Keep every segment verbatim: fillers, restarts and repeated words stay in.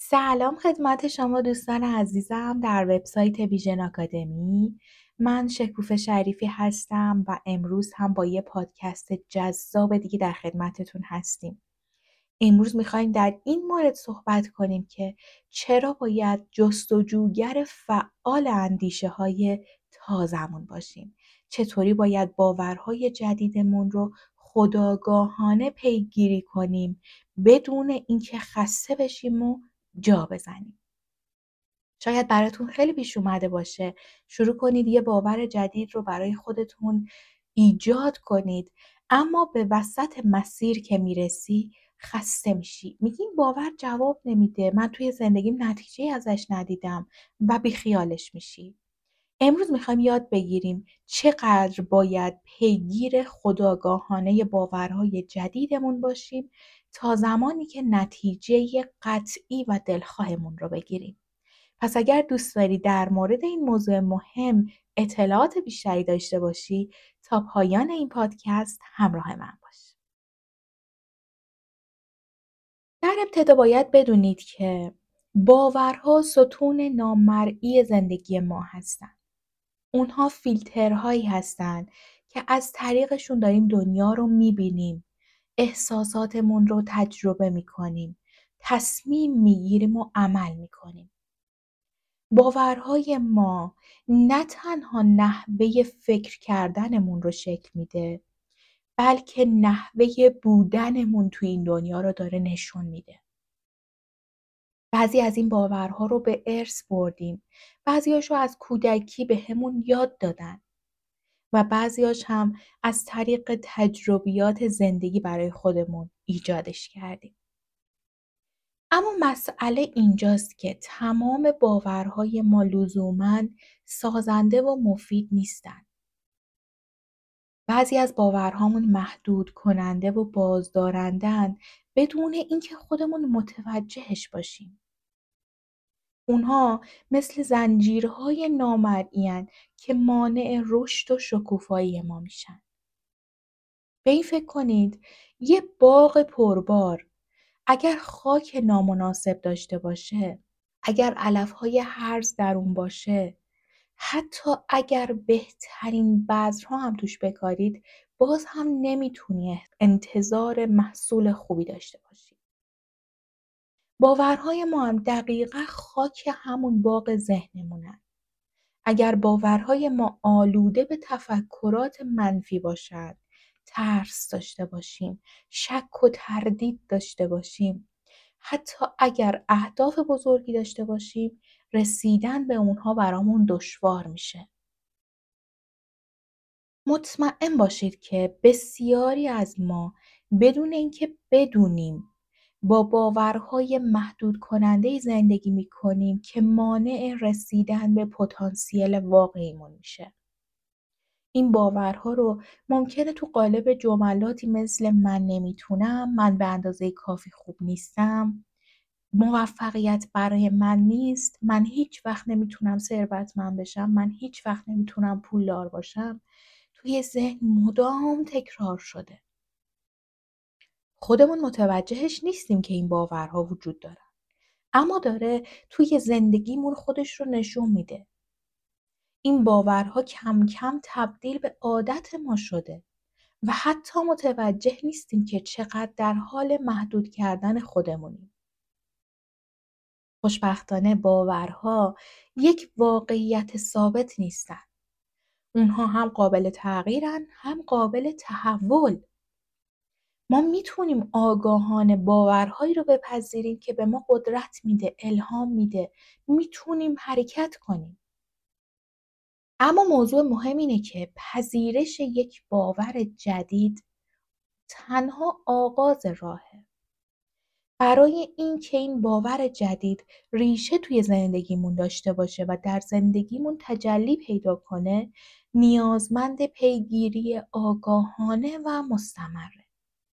سلام خدمت شما دوستان عزیزم در وبسایت ویژن آکادمی. من شکوفه شریفی هستم و امروز هم با یه پادکست جذاب دیگه در خدمتتون هستیم. امروز میخوایم در این مورد صحبت کنیم که چرا باید جستجوگر فعال اندیشه های تازمون باشیم. چطوری باید باورهای جدیدمون رو خودآگاهانه پیگیری کنیم بدون اینکه خسته بشیم و جا بزنیم. شاید براتون خیلی پیش اومده باشه شروع کنید یه باور جدید رو برای خودتون ایجاد کنید، اما به وسط مسیر که میرسی خسته میشی، میگی این باور جواب نمیده، من توی زندگیم نتیجه ازش ندیدم و بیخیالش میشی. امروز میخوایم یاد بگیریم چقدر باید پیگیر خودآگاهانه باورهای جدیدمون باشیم تا زمانی که نتیجه قطعی و دلخواهمون رو بگیریم. پس اگر دوست داری در مورد این موضوع مهم اطلاعات بیشتری داشته باشی، تا پایان این پادکست همراه من باش. در ابتدا باید بدونید که باورها ستون نامرئی زندگی ما هستند. اونها فیلترهایی هستن که از طریقشون داریم دنیا رو میبینیم، احساساتمون رو تجربه میکنیم، تصمیم میگیریم و عمل میکنیم. باورهای ما نه تنها نحوه فکر کردنمون رو شکل میده، بلکه نحوه بودنمون توی این دنیا رو داره نشون میده. بعضی از این باورها رو به ارث بردیم، بعضیاشو از کودکی به همون یاد دادن و بعضیاش هم از طریق تجربیات زندگی برای خودمون ایجادش کردیم. اما مسئله اینجاست که تمام باورهای ما لزوماً سازنده و مفید نیستن. بعضی از باورهامون محدود کننده و بازدارندن بدون اینکه خودمون متوجهش باشیم. اونها مثل زنجیرهای نامرئی‌اند که مانع رشد و شکوفایی ما میشن. به این فکر کنید یه باغ پربار اگر خاک نامناسب داشته باشه، اگر علف‌های هرز در اون باشه، حتی اگر بهترین بذرها هم توش بکارید، باز هم نمیتونی انتظار محصول خوبی داشته باشی. باورهای ما هم دقیقا خاک همون باغ ذهنمونن. اگر باورهای ما آلوده به تفکرات منفی باشد، ترس داشته باشیم، شک و تردید داشته باشیم، حتی اگر اهداف بزرگی داشته باشیم، رسیدن به اونها برامون دشوار میشه. مطمئن باشید که بسیاری از ما بدون اینکه بدونیم با باورهای محدود کننده زندگی میکنیم که مانع رسیدن به پتانسیل واقعیمون میشه. این باورها رو ممکنه تو قالب جملاتی مثل من نمیتونم، من به اندازه کافی خوب نیستم، موفقیت برای من نیست، من هیچ وقت نمیتونم ثروتمند بشم، من هیچ وقت نمیتونم پولدار باشم، توی ذهن مدام تکرار شده. خودمون متوجهش نیستیم که این باورها وجود دارن، اما داره توی زندگیمون خودش رو نشون میده. این باورها کم کم تبدیل به عادت ما شده و حتی متوجه نیستیم که چقدر در حال محدود کردن خودمونیم. خوشبختانه باورها یک واقعیت ثابت نیستن. اونها هم قابل تغییرن، هم قابل تحول. ما میتونیم آگاهانه باورهایی رو بپذیریم که به ما قدرت میده، الهام میده، میتونیم حرکت کنیم. اما موضوع مهم اینه که پذیرش یک باور جدید تنها آغاز راهه. برای اینکه این باور جدید ریشه توی زندگیمون داشته باشه و در زندگیمون تجلی پیدا کنه، نیازمند پیگیری آگاهانه و مستمره.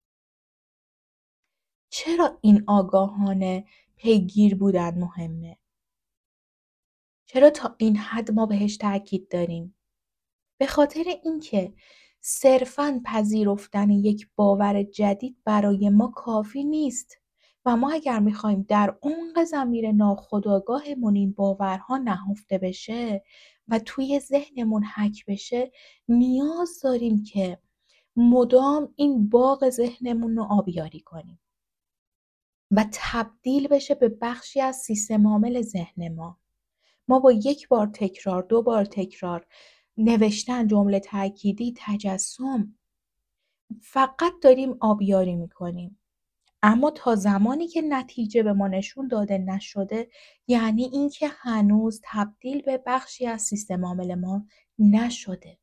چرا این آگاهانه پیگیر بودن مهمه؟ چرا تا این حد ما بهش تاکید داریم؟ به خاطر اینکه صرفاً پذیرفتن یک باور جدید برای ما کافی نیست. و ما اگر میخوایم در عمق ضمیر ناخودآگاهمون این باورها نهفته بشه و توی ذهنمون حک بشه، نیاز داریم که مدام این باغ ذهنمون رو آبیاری کنیم و تبدیل بشه به بخشی از سیستم عامل ذهن ما. ما با یک بار تکرار، دو بار تکرار، نوشتن جمله تأکیدی، تجسم، فقط داریم آبیاری میکنیم. اما تا زمانی که نتیجه به ما نشون داده نشده، یعنی اینکه هنوز تبدیل به بخشی از سیستم عامل ما نشده.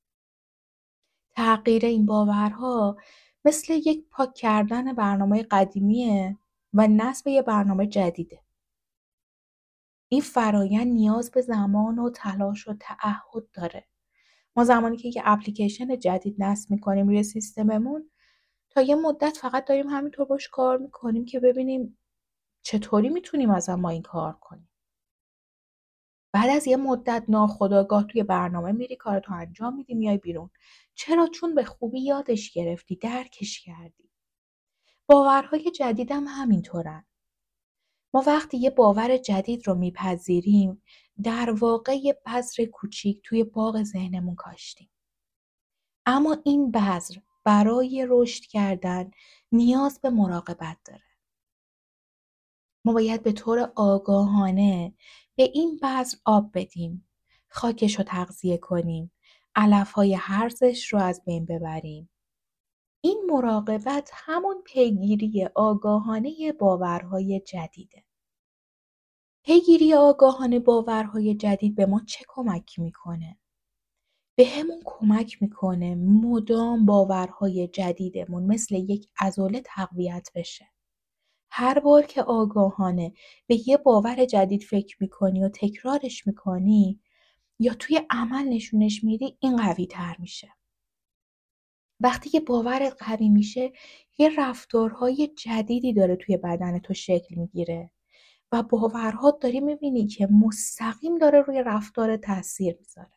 تغییر این باورها مثل یک پاک کردن برنامه قدیمیه و نصب یه برنامه جدیده. این فرآیند نیاز به زمان و تلاش و تعهد داره. ما زمانی که یه اپلیکیشن جدید نصب می‌کنیم روی سیستممون، تا یه مدت فقط داریم همینطور باش کار می‌کنیم که ببینیم چطوری میتونیم مثلا ما این کار کنیم. بعد از یه مدت ناخودآگاه توی برنامه میری کارتو انجام میدی، میای بیرون. چرا؟ چون به خوبی یادش گرفتی، درکش کردی. باورهای جدیدم همینطورن. ما وقتی یه باور جدید رو میپذیریم، در واقع یه بذر کوچیک توی باغ ذهنمون کاشتیم. اما این بذر برای رشد کردن نیاز به مراقبت داره. ما باید به طور آگاهانه به این بذر آب بدیم، خاکش رو تغذیه کنیم، علف‌های هرزش رو از بین ببریم. این مراقبت همون پیگیری آگاهانه باورهای جدیده. پیگیری آگاهانه باورهای جدید به ما چه کمک میکنه؟ به همون کمک میکنه مدام باورهای جدیدمون مثل یک عضله تقویت بشه. هر بار که آگاهانه به یه باور جدید فکر میکنی و تکرارش میکنی یا توی عمل نشونش میدی، این قوی تر میشه. وقتی یه باور قوی میشه، یه رفتارهای جدیدی داره توی بدن تو شکل میگیره و باورها داری میبینی که مستقیم داره روی رفتار تاثیر میذاره.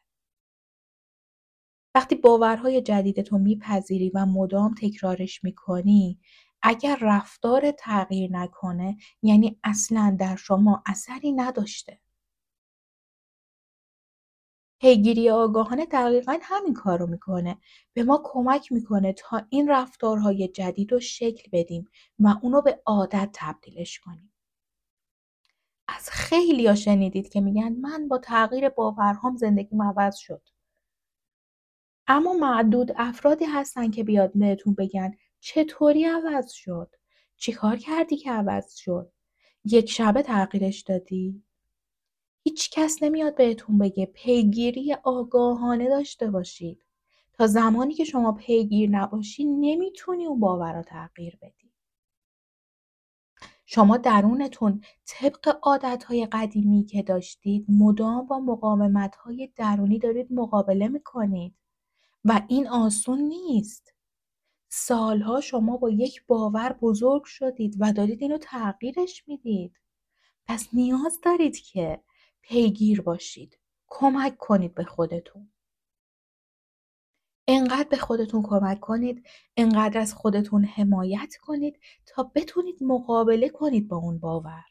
وقتی باورهای جدید تو میپذیری و مدام تکرارش میکنی، اگر رفتار تغییر نکنه، یعنی اصلا در شما اثری نداشته. پیگیری آگاهانه دقیقا همین کار رو میکنه. به ما کمک میکنه تا این رفتارهای جدید رو شکل بدیم و اونو به عادت تبدیلش کنیم. از خیلیا شنیدید که میگن من با تغییر باورهام زندگیم عوض شد. اما معدود افرادی هستن که بیاد بهتون بگن چطوری عوض شد؟ چیکار کردی که عوض شد؟ یک شبه تغییرش دادی؟ هیچ کس نمیاد بهتون بگه. پیگیری آگاهانه داشته باشید. تا زمانی که شما پیگیر نباشی نمیتونی اون باور رو تغییر بدی. شما درونتون طبق عادتهای قدیمی که داشتید مدام با مقاومتهای درونی دارید مقابله میکنید و این آسون نیست. سالها شما با یک باور بزرگ شدید و دارید اینو تغییرش میدید. پس نیاز دارید که پیگیر باشید. کمک کنید به خودتون. انقدر به خودتون کمک کنید، انقدر از خودتون حمایت کنید تا بتونید مقابله کنید با اون باور.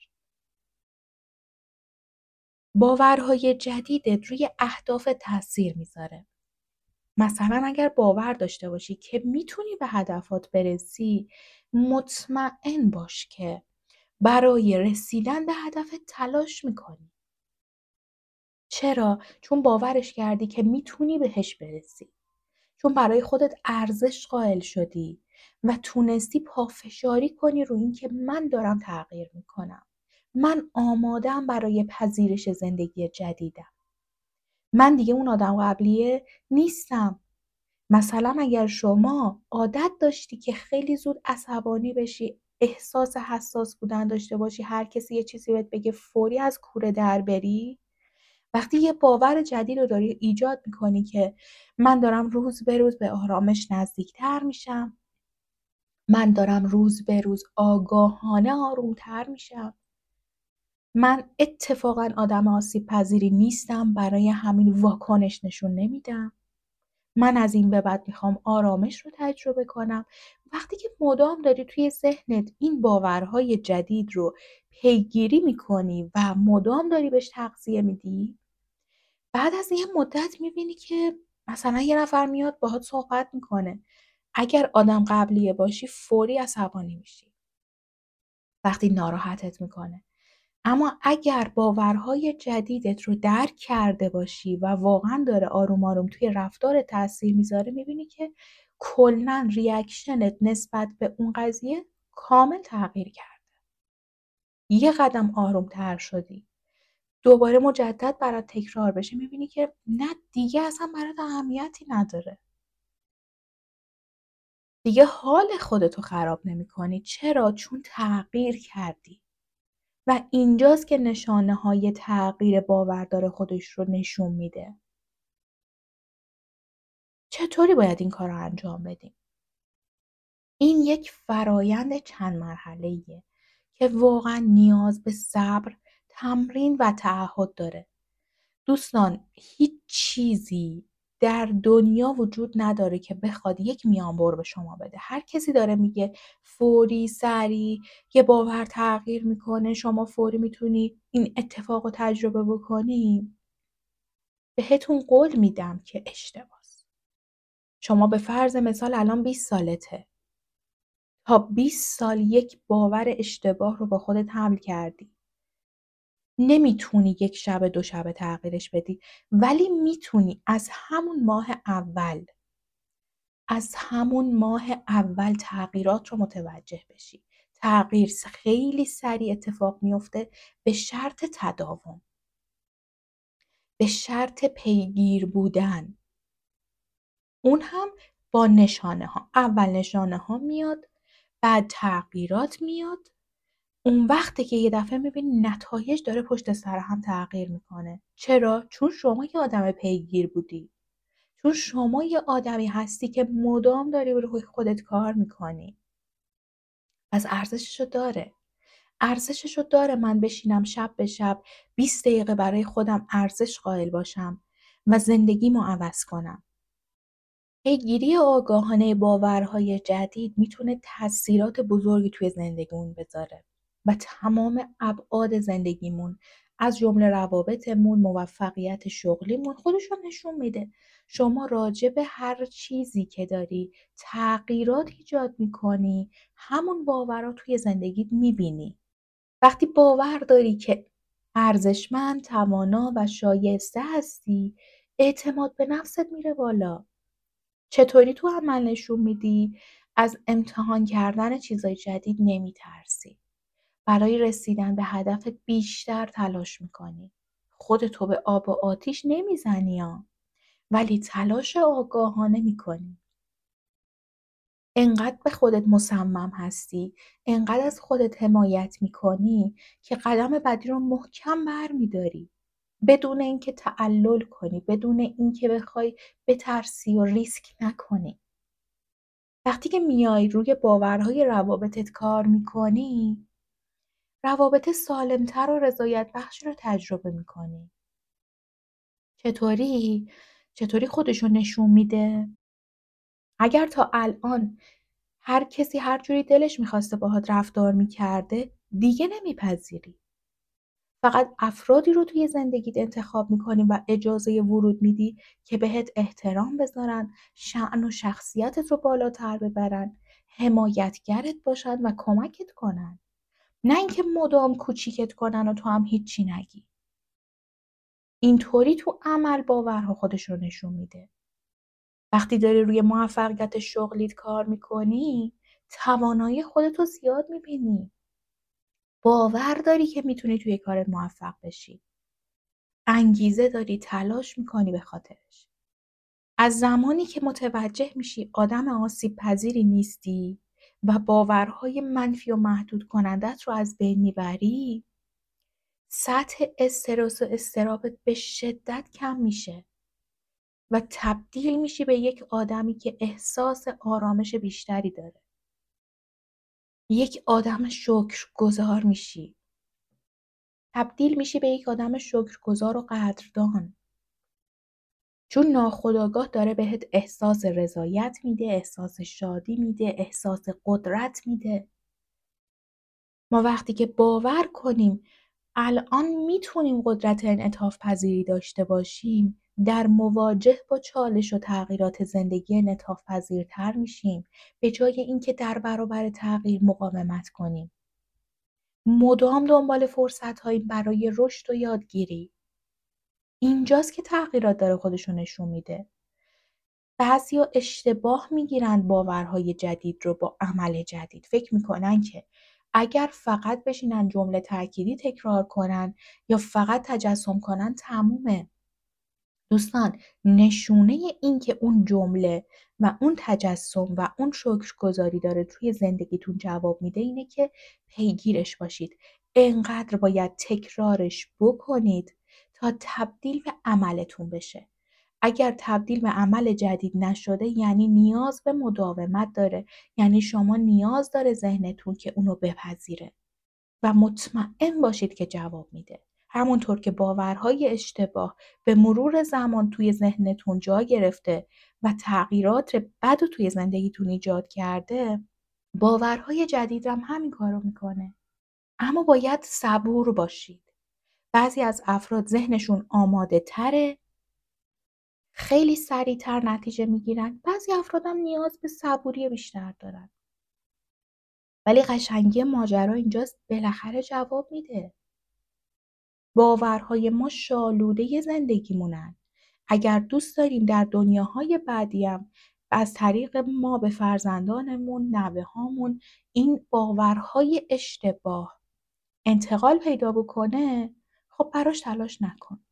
باورهای جدیدت روی اهداف تاثیر میذاره. مثلا اگر باور داشته باشی که میتونی به هدفات برسی، مطمئن باش که برای رسیدن به هدفت تلاش میکنی. چرا؟ چون باورش کردی که میتونی بهش برسی. چون برای خودت ارزش قائل شدی و تونستی پافشاری کنی رو این که من دارم تغییر میکنم. من آمادم برای پذیرش زندگی جدیدم. من دیگه اون آدم قبلیه نیستم. مثلا اگر شما عادت داشتی که خیلی زود عصبانی بشی، احساس حساس بودن داشته باشی، هر کسی یه چیزی بهت بگه فوری از کوره در بری، وقتی یه باور جدید رو داری ایجاد میکنی که من دارم روز به روز به آرامش نزدیکتر میشم، من دارم روز به روز آگاهانه آرومتر میشم، من اتفاقا آدم آسیب پذیری نیستم، برای همین واکنش نشون نمیدم، من از این به بعد میخوام آرامش رو تجربه کنم. وقتی که مدام داری توی ذهنت این باورهای جدید رو پیگیری میکنی و مدام داری بهش تغذیه میدی، بعد از یه مدت میبینی که مثلا یه نفر میاد باهات صحبت میکنه. اگر آدم قبلیه باشی فوری عصبانی میشی وقتی ناراحتت میکنه. اما اگر باورهای جدیدت رو درک کرده باشی و واقعا داره آروم آروم توی رفتار تاثیر میذاره، میبینی که کلا ریاکشنت نسبت به اون قضیه کامل تغییر کرد. یه قدم آروم تر شدی. دوباره مجدد برات تکرار بشه، میبینی که نه دیگه اصلا برات اهمیتی نداره. دیگه حال خودتو خراب نمی‌کنی. چرا؟ چون تغییر کردی. و اینجاست که نشانه‌های تغییر باور خودش رو نشون میده. چطوری باید این کار رو انجام بدیم؟ این یک فرایند چند مرحله‌ایه که واقعا نیاز به صبر، تمرین و تعهد داره. دوستان، هیچ چیزی در دنیا وجود نداره که بخواد یک میانبر به شما بده. هر کسی داره میگه فوری، سریع، یه باور تغییر میکنه، شما فوری میتونی این اتفاق رو تجربه بکنی. بهتون قول میدم که اشتباس. شما به فرض مثال الان بیست سالته. تا بیست سال یک باور اشتباه رو با خودت حمل کردی. نمیتونی یک شب دو شبه تغییرش بدی، ولی میتونی از همون ماه اول از همون ماه اول تغییرات رو متوجه بشی. تغییر خیلی سریع اتفاق میفته به شرط تداوم، به شرط پیگیر بودن. اون هم با نشانه ها. اول نشانه ها میاد، بعد تغییرات میاد. اون وقته که یه دفعه می‌بینی نتایج داره پشت سر هم تغییر میکنه. چرا؟ چون شما یه آدم پیگیر بودی. چون شما یه آدمی هستی که مدام داری روی خودت کار میکنی. پس ارزششو داره. ارزششو داره من بشینم شب به شب بیست دقیقه برای خودم ارزش قائل باشم و زندگیمو عوض کنم. پیگیری آگاهانه باورهای جدید میتونه تاثیرات بزرگی توی زندگیمون بذاره و تمام ابعاد زندگیمون، از جمله روابطمون، موفقیت شغلیمون، خودش رو نشون میده. شما راجع به هر چیزی که داری تغییرات ایجاد میکنی، همون باورها توی زندگیت میبینی. وقتی باور داری که ارزشمند، توانا و شایسته هستی، اعتماد به نفست میره بالا. چطوری تو عمل نشون میدی؟ از امتحان کردن چیزای جدید نمیترسی. برای رسیدن به هدفت بیشتر تلاش میکنی. خودتو به آب و آتیش نمیزنی ها، ولی تلاش آگاهانه میکنی. انقدر به خودت مصمم هستی، انقدر از خودت حمایت میکنی که قدم بعدی رو محکم برمیداری. بدون اینکه تعلل کنی، بدون اینکه بخوای بترسی و ریسک نکنی. وقتی که میای روی باورهای روابطت کار میکنی، روابط سالمتر و رضایت بخش رو تجربه میکنی. چطوری؟ چطوری خودشو نشون میده؟ اگر تا الان هر کسی هر جوری دلش میخواسته باهات رفتار میکرده، دیگه نمیپذیری. فقط افرادی رو توی زندگیت انتخاب میکنی و اجازه ورود میدی که بهت احترام بذارن، شأن و شخصیتت رو بالاتر ببرن، حمایتگرت باشن و کمکت کنن. نه اینکه مدام کوچیکت کنن و تو هم هیچی نگی. اینطوری تو عمل باورها خودش رو نشون میده. وقتی داری روی موفقیت شغلیت کار میکنی، توانایی خودتو زیاد میبینی. باور داری که میتونی توی کارت موفق بشی. انگیزه داری، تلاش میکنی به خاطرش. از زمانی که متوجه میشی آدم آسیب پذیری نیستی و باورهای منفی و محدود کنندت رو از بین میبری، سطح استرس و اضطرابت به شدت کم میشه و تبدیل میشی به یک آدمی که احساس آرامش بیشتری داره. یک آدم شکرگزار میشی. تبدیل میشی به یک آدم شکرگزار و قدردان. چون ناخودآگاه داره بهت احساس رضایت میده، احساس شادی میده، احساس قدرت میده. ما وقتی که باور کنیم الان میتونیم قدرت انعطاف پذیری داشته باشیم، در مواجه با چالش و تغییرات زندگی انعطاف پذیرتر میشیم، به جای اینکه در برابر تغییر مقاومت کنیم. مدام دنبال فرصت‌هایی برای رشد و یادگیری. اینجاست که تغییرات داره خودشو نشون میده. بعضیا اشتباه میگیرن باورهای جدید رو با عمل جدید. فکر میکنن که اگر فقط بشینن جمله تأکیدی تکرار کنن یا فقط تجسم کنن تمومه. دوستان، نشونه این که اون جمله و اون تجسم و اون شکرگزاری داره توی زندگیتون جواب میده اینه که پیگیرش باشید. انقدر باید تکرارش بکنید تا تبدیل به عملتون بشه. اگر تبدیل به عمل جدید نشده یعنی نیاز به مداومت داره، یعنی شما نیاز داره ذهنتون که اونو بپذیره و مطمئن باشید که جواب میده. همونطور که باورهای اشتباه به مرور زمان توی ذهنتون جا گرفته و تغییرات بد و توی زندگیتون ایجاد کرده، باورهای جدید هم همین کارو میکنه. اما باید صبور باشید. بعضی از افراد ذهنشون آماده تره، خیلی سریعتر نتیجه میگیرن. بعضی افراد هم نیاز به صبوری بیشتر دارن. ولی قشنگی ماجرا اینجاست بالاخره جواب میده. باورهای ما شالوده زندگیمونن. اگر دوست داریم در دنیاهای بعدی هم از طریق ما به فرزندانمون، نوه‌هامون این باورهای اشتباه انتقال پیدا بکنه، خب براش تلاش نکن.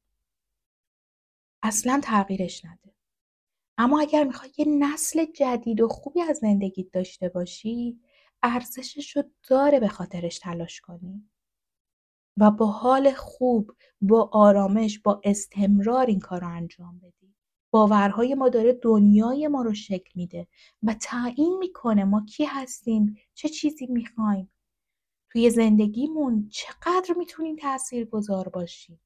اصلا تغییرش نده. اما اگر میخوای یه نسل جدید و خوبی از زندگیت داشته باشی، ارزشش رو داره به خاطرش تلاش کنی. و با حال خوب، با آرامش، با استمرار این کار رو انجام بدی. باورهای ما داره دنیای ما رو شکل میده و تعیین میکنه ما کی هستیم، چه چیزی میخوایم. توی زندگیمون چقدر میتونیم تاثیرگذار باشیم.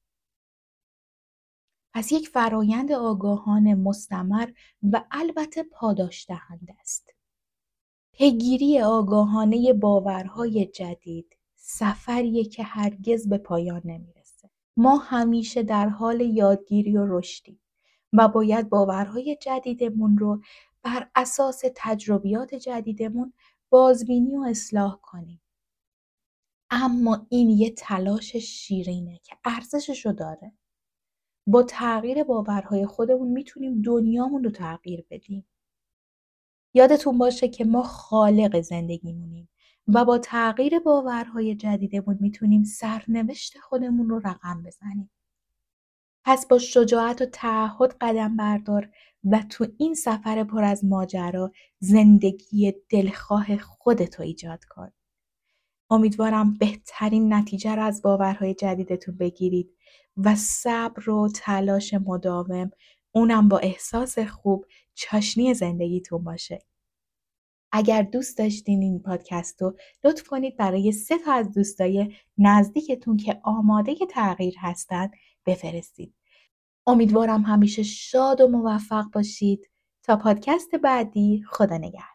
پس یک فرایند آگاهانه مستمر و البته پاداش دهنده است. پیگیری آگاهانه باورهای جدید سفریه که هرگز به پایان نمیرسه. ما همیشه در حال یادگیری و رشدیم و باید باورهای جدیدمون رو بر اساس تجربیات جدیدمون بازبینی و اصلاح کنیم. اما این یه تلاش شیرینه که ارزششو داره. با تغییر باورهای خودمون میتونیم دنیامون رو تغییر بدیم. یادتون باشه که ما خالق زندگیمونیم و با تغییر باورهای جدیدمون میتونیم سرنوشت خودمون رو رقم بزنیم. پس با شجاعت و تعهد قدم بردار و تو این سفر پر از ماجرا زندگی دلخواه خودتو ایجاد کن. امیدوارم بهترین نتیجه رو از باورهای جدیدتون بگیرید و صبر و تلاش مداوم، اونم با احساس خوب، چاشنی زندگیتون باشه. اگر دوست داشتین این پادکست رو لطف کنید برای سه تا از دوستای نزدیکتون که آماده تغییر هستن بفرستید. امیدوارم همیشه شاد و موفق باشید. تا پادکست بعدی، خدا نگهدار.